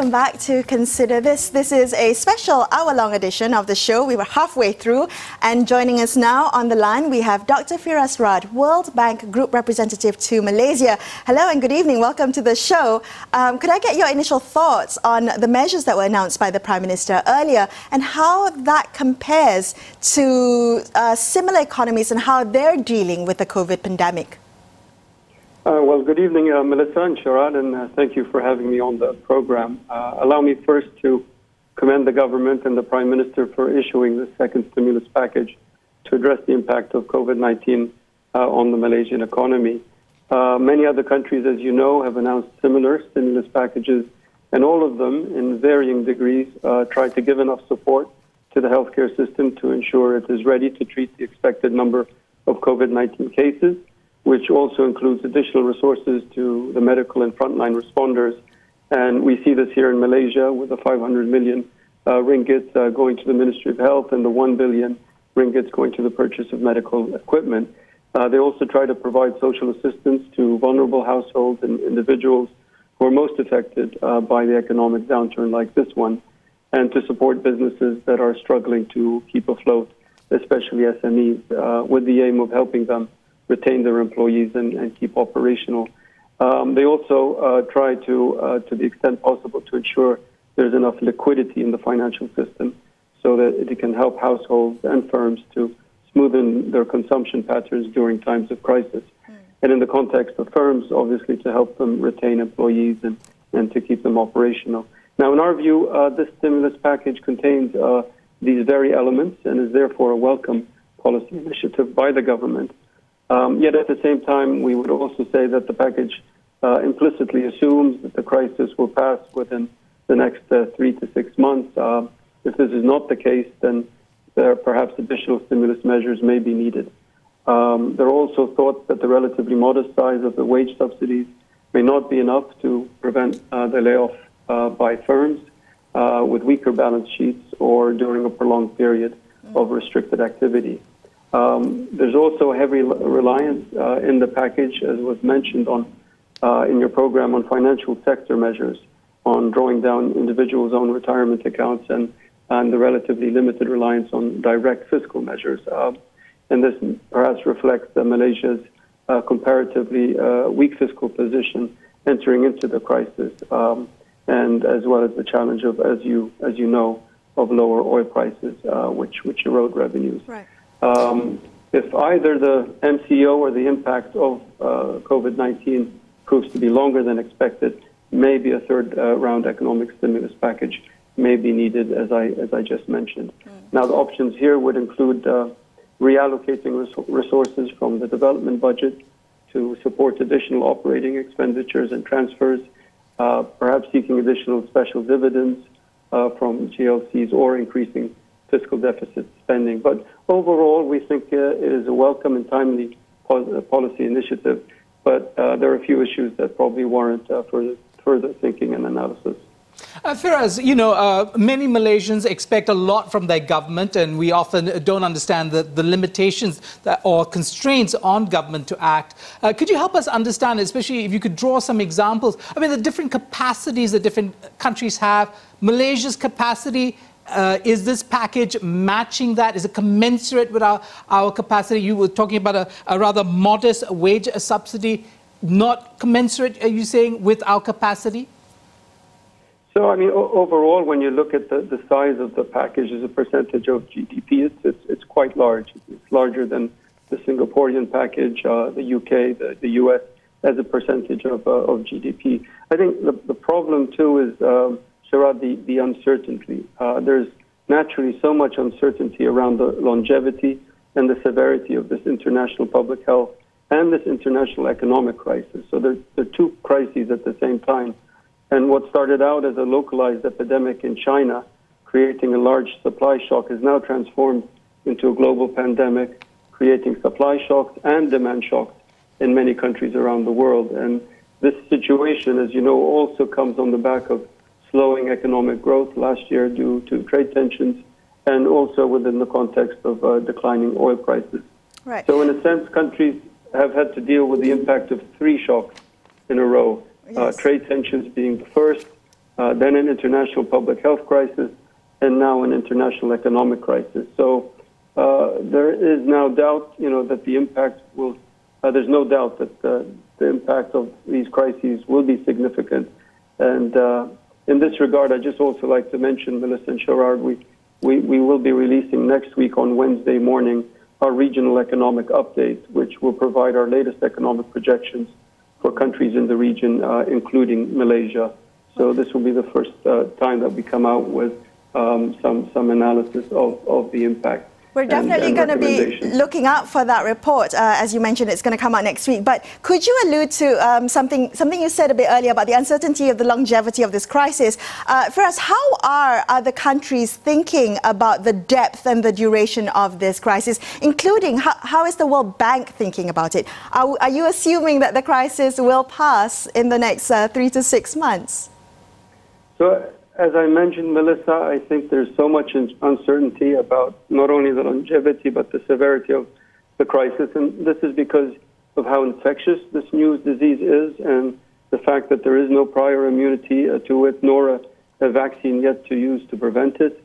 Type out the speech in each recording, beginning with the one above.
welcome back to Consider This. This is a special hour-long edition of the show. We were halfway through, and joining us now on the line, we have Dr. Firas Rad, World Bank Group Representative to Malaysia. Hello and good evening. Welcome to the show. Could I get your initial thoughts on the measures that were announced by the Prime Minister earlier and how that compares to similar economies and how they're dealing with the COVID pandemic? Well, good evening, Melissa and Sharad, and thank you for having me on the program. Allow me first to commend the government and the Prime Minister for issuing the second stimulus package to address the impact of COVID-19 on the Malaysian economy. Many other countries, as you know, have announced similar stimulus packages, and all of them, in varying degrees, try to give enough support to the healthcare system to ensure it is ready to treat the expected number of COVID-19 cases, which also includes additional resources to the medical and frontline responders. And we see this here in Malaysia with the 500 million ringgit going to the Ministry of Health and the 1 billion ringgit going to the purchase of medical equipment. They also try to provide social assistance to vulnerable households and individuals who are most affected by the economic downturn like this one, and to support businesses that are struggling to keep afloat, especially SMEs, with the aim of helping them retain their employees and keep operational. They also try to the extent possible, to ensure there's enough liquidity in the financial system so that it can help households and firms to smoothen their consumption patterns during times of crisis. And in the context of firms, obviously, to help them retain employees and to keep them operational. Now, in our view, this stimulus package contains these very elements and is therefore a welcome policy initiative by the government. Yet at the same time, we would also say that the package implicitly assumes that the crisis will pass within the next 3 to 6 months. If this is not the case, then there perhaps additional stimulus measures may be needed. There are also thoughts that the relatively modest size of the wage subsidies may not be enough to prevent the layoff by firms with weaker balance sheets or during a prolonged period of restricted activity. There's also a heavy reliance in the package, as was mentioned in your program, on financial sector measures, on drawing down individuals' own retirement accounts and the relatively limited reliance on direct fiscal measures. And this perhaps reflects Malaysia's comparatively weak fiscal position entering into the crisis, and as well as the challenge of, as you know, of lower oil prices, which erode revenues. Right. If either the MCO or the impact of COVID-19 proves to be longer than expected, maybe a third round economic stimulus package may be needed, as I just mentioned. Now, the options here would include reallocating resources from the development budget to support additional operating expenditures and transfers, perhaps seeking additional special dividends from GLCs or increasing fiscal deficit spending. But overall, we think it is a welcome and timely policy initiative, but there are a few issues that probably warrant further thinking and analysis. Firas, many Malaysians expect a lot from their government, and we often don't understand the limitations or constraints on government to act. Could you help us understand, especially if you could draw some examples? I mean, the different capacities that different countries have. Malaysia's capacity, is this package matching that? Is it commensurate with our capacity? You were talking about a rather modest wage subsidy, not commensurate, are you saying, with our capacity? So, I mean, overall, when you look at the size of the package as a percentage of GDP, it's quite large. It's larger than the Singaporean package, the UK, the US, as a percentage of GDP. I think the problem, too, is, Sharad, the uncertainty. There's naturally so much uncertainty around the longevity and the severity of this international public health and this international economic crisis. So there are two crises at the same time. And what started out as a localized epidemic in China, creating a large supply shock, is now transformed into a global pandemic, creating supply shocks and demand shocks in many countries around the world. And this situation, as you know, also comes on the back of slowing economic growth last year due to trade tensions, and also within the context of declining oil prices. Right. So in a sense, countries have had to deal with the impact of three shocks in a row. Yes. Trade tensions being the first, then an international public health crisis, and now an international economic crisis. So there is now doubt, that the impact will. There's no doubt that the impact of these crises will be significant. And in this regard, I'd just also like to mention, Melissa and Sharad, we will be releasing next week on Wednesday morning our regional economic update, which will provide our latest economic projections for countries in the region, including Malaysia. So this will be the first time that we come out with some analysis of the impact. We're definitely going to be looking out for that report. As you mentioned, it's going to come out next week. But could you allude to something you said a bit earlier about the uncertainty of the longevity of this crisis? Firas, how are other countries thinking about the depth and the duration of this crisis, including how is the World Bank thinking about it? Are you assuming that the crisis will pass in the next 3 to 6 months? So, as I mentioned, Melissa, I think there's so much uncertainty about not only the longevity but the severity of the crisis. And this is because of how infectious this new disease is and the fact that there is no prior immunity to it, nor a vaccine yet to use to prevent it.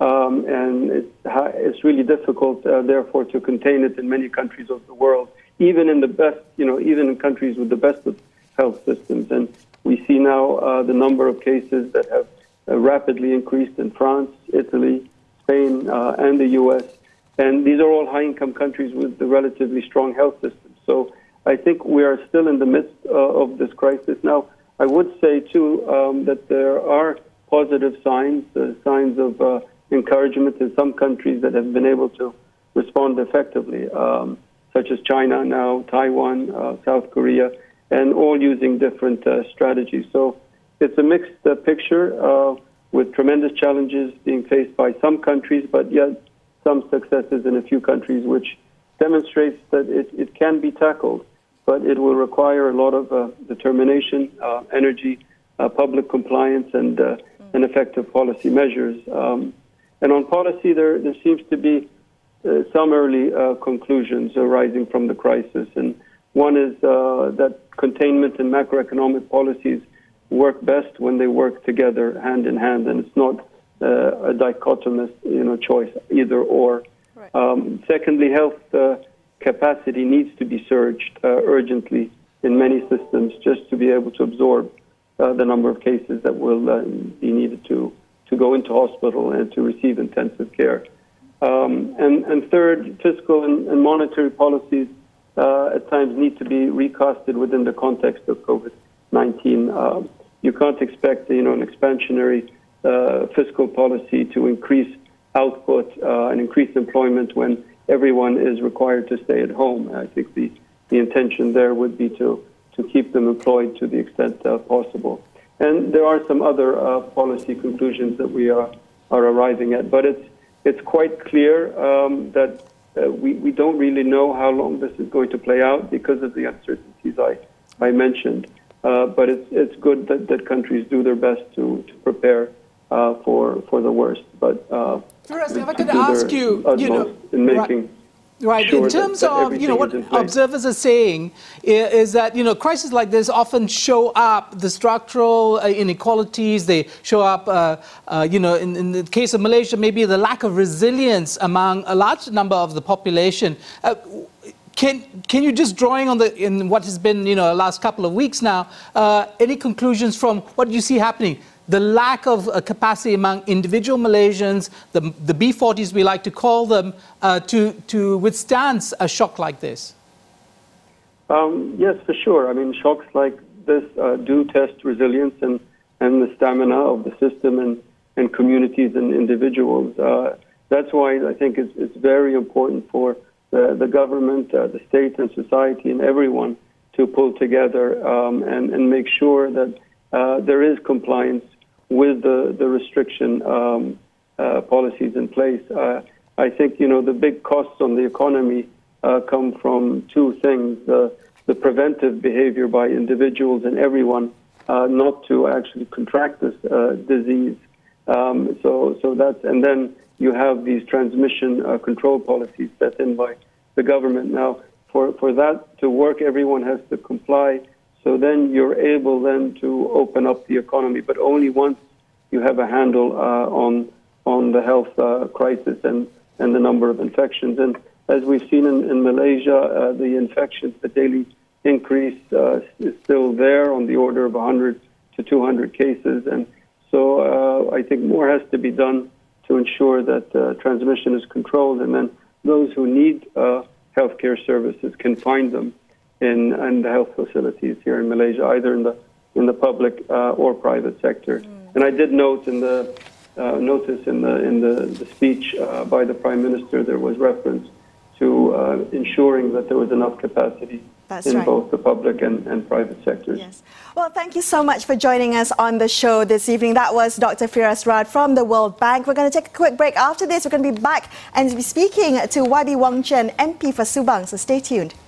And it's really difficult, therefore, to contain it in many countries of the world, even in the best, even in countries with the best of health systems. And we see now the number of cases that have rapidly increased in France, Italy, Spain, and the U.S. And these are all high-income countries with the relatively strong health systems. So I think we are still in the midst of this crisis. Now, I would say, too, that there are positive signs, signs of encouragement in some countries that have been able to respond effectively, such as China now, Taiwan, South Korea, and all using different strategies. So it's a mixed picture with tremendous challenges being faced by some countries, but yet some successes in a few countries, which demonstrates that it can be tackled, but it will require a lot of determination, energy, public compliance, and effective policy measures. And on policy, there seems to be some early conclusions arising from the crisis. And one is that containment and macroeconomic policies work best when they work together, hand in hand, and it's not a dichotomous, choice, either or. Right. Secondly, health capacity needs to be surged urgently in many systems just to be able to absorb the number of cases that will be needed to go into hospital and to receive intensive care. And third, fiscal and monetary policies at times need to be recasted within the context of COVID-19. You can't expect, an expansionary fiscal policy to increase output and increase employment when everyone is required to stay at home. I think the intention there would be to keep them employed to the extent possible. And there are some other policy conclusions that we are arriving at, but it's quite clear that we don't really know how long this is going to play out because of the uncertainties I mentioned. But it's good that countries do their best to prepare for the worst. But Firas, if I could ask you, in making right, in terms of what observers are saying is that crises like this often show up the structural inequalities. They show up, in the case of Malaysia, maybe the lack of resilience among a large number of the population. Can you just drawing on in what has been the last couple of weeks now, any conclusions from what you see happening? The lack of capacity among individual Malaysians, the B40s we like to call them, to withstand a shock like this? Yes, for sure. I mean, shocks like this do test resilience and the stamina of the system and communities and individuals. That's why I think it's very important for the government, the state and society and everyone to pull together and make sure that there is compliance with the restriction policies in place. I think, the big costs on the economy come from two things. The preventive behavior by individuals and everyone not to actually contract this disease. So that's, and then you have these transmission control policies set in by the government. Now, for that to work, everyone has to comply. So then you're able then to open up the economy, but only once you have a handle on the health crisis and the number of infections. And as we've seen in Malaysia, the infections, the daily increase is still there on the order of 100 to 200 cases. And so I think more has to be done to ensure that transmission is controlled, and then those who need healthcare services can find them in the health facilities here in Malaysia, either in the public or private sector. And I did note in the notice in the speech by the Prime Minister, there was reference to ensuring that there was enough capacity in both the public and private sectors. Yes. Well, thank you so much for joining us on the show this evening. That was Dr. Firas Rad from the World Bank. We're going to take a quick break. After this, we're going to be back and be speaking to YB Wong Chen, MP for Subang. So stay tuned.